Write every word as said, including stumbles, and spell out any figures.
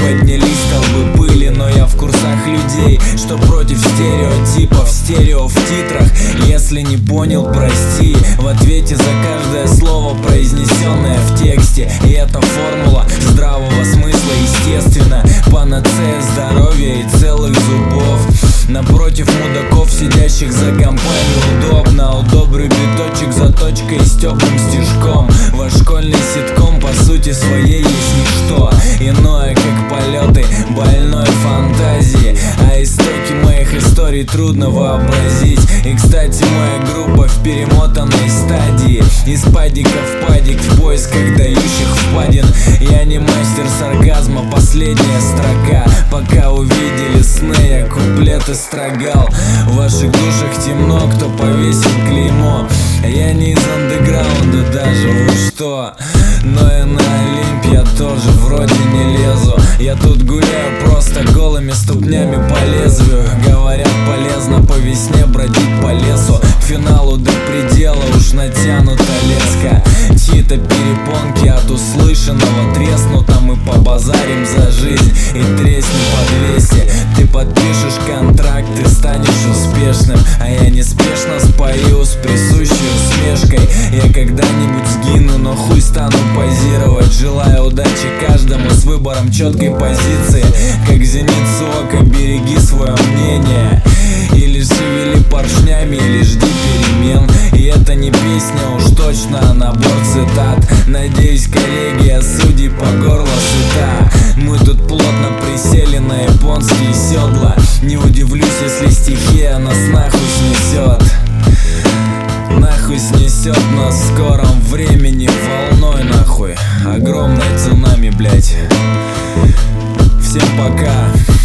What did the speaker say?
поднялись толпы пыли, но я в курсах людей, что против стереотипов, стерео в титрах. Если не понял, прости, в ответе за каждое слово, произнесенное в тексте. И эта формула здравого смысла, естественно, панацея здоровья и целых зубов. Напротив мудаков, сидящих за компанию, удобно. Удобрю биточек за точкой с теплым стишком. Ваш школьный ситком по сути своей есть ничто иное, как полеты больной фантазии. А истоки моих историй трудно вообразить. И, кстати, моя группа в перемотанной стадии. Из падика в падик в поисках дающих впадин. Я не мастер сарказма, последняя строка. Пока увидели сны, я куплеты строгал. В ваших душах темно, кто повесил клеймо. Я не из андеграунда даже, вы что? Но и на Олимп я тоже вроде не лезу. Я тут гуляю просто голыми ступнями по лезвию. Говорят, полезно по весне бродить по лесу. К финалу до предела уж натянута леска. Чьи-то перепонки от услышанного треснут, а мы побазарим за жизнь и треснем по двести. Ты подпишешь контракт, ты станешь успешным, а я неспешно спою с присущей усмешкой. Я когда-нибудь сгину, но хуй стану позировать. Желаю удачи каждому с выбором четкой позиции. Как зеницу ока береги свое мнение. Или шевели поршнями, или жди перемен. И это не песня уж точно, а набор цитат. Надеюсь, коллегия судей по горло сыта. Мы тут плотно присели на японские седла. Не удивлюсь, если стихия нас нахуй снесет. Нахуй снесет нас в скором времени волной нахуй. Огромное цунами, блять. Всем пока.